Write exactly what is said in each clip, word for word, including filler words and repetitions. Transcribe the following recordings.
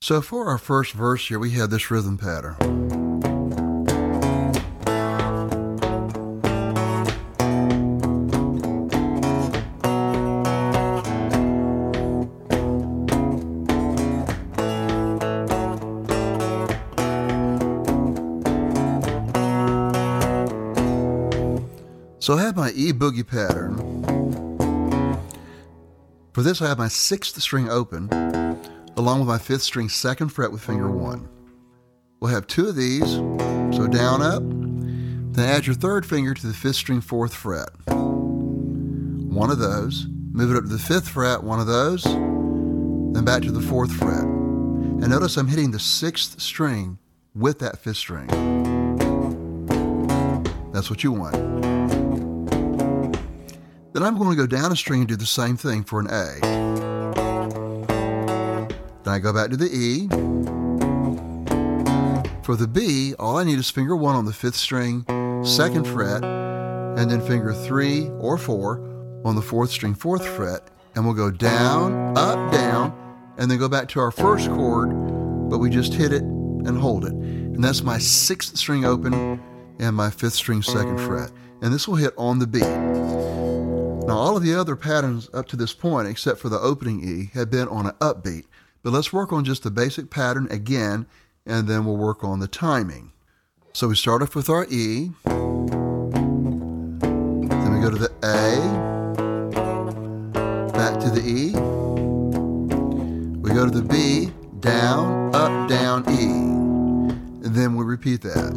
So for our first verse here, we have this rhythm pattern. So I have my E boogie pattern. For this, I have my sixth string open, along with my fifth string second fret with finger one. We'll have two of these, so down, up, then add your third finger to the fifth string fourth fret. One of those, move it up to the fifth fret, one of those, then back to the fourth fret. And notice I'm hitting the sixth string with that fifth string. That's what you want. Then I'm going to go down a string and do the same thing for an A. Then I go back to the E. For the B, all I need is finger one on the fifth string, second fret, and then finger three or four on the fourth string, fourth fret, and we'll go down, up, down, and then go back to our first chord, but we just hit it and hold it. And that's my sixth string open and my fifth string, second fret. And this will hit on the B. Now, all of the other patterns up to this point, except for the opening E, have been on an upbeat. But let's work on just the basic pattern again, and then we'll work on the timing. So we start off with our E. Then we go to the A. Back to the E. We go to the B. Down, up, down, E. And then we repeat that.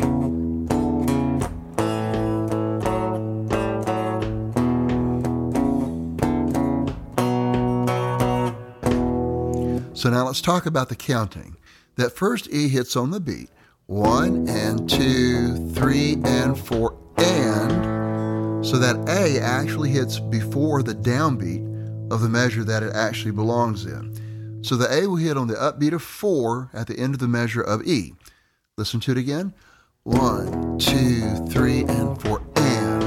So now let's talk about the counting. That first E hits on the beat. One and two, three and four, and. So that A actually hits before the downbeat of the measure that it actually belongs in. So the A will hit on the upbeat of four at the end of the measure of E. Listen to it again. One, two, three, and four, and.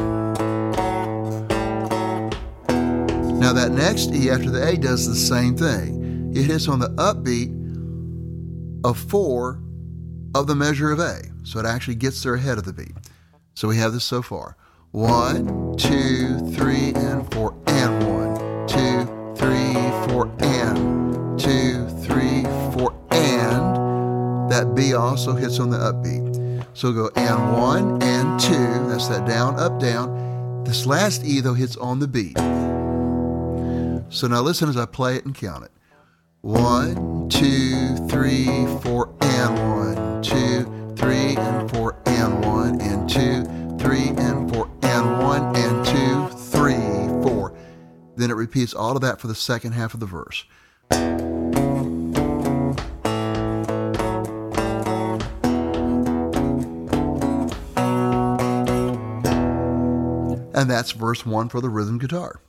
Now that next E after the A does the same thing. It hits on the upbeat of four of the measure of A. So it actually gets there ahead of the beat. So we have this so far. One, two, three, and four, and one, two, three, four, and two, three, four, and that B also hits on the upbeat. So go and one, and two, that's that down, up, down. This last E though hits on the beat. So now listen as I play it and count it. One, two, three, four, and one, two, three, and four, and one, and two, three, and four, and one, and two, three, four. Then it repeats all of that for the second half of the verse. And that's verse one for the rhythm guitar.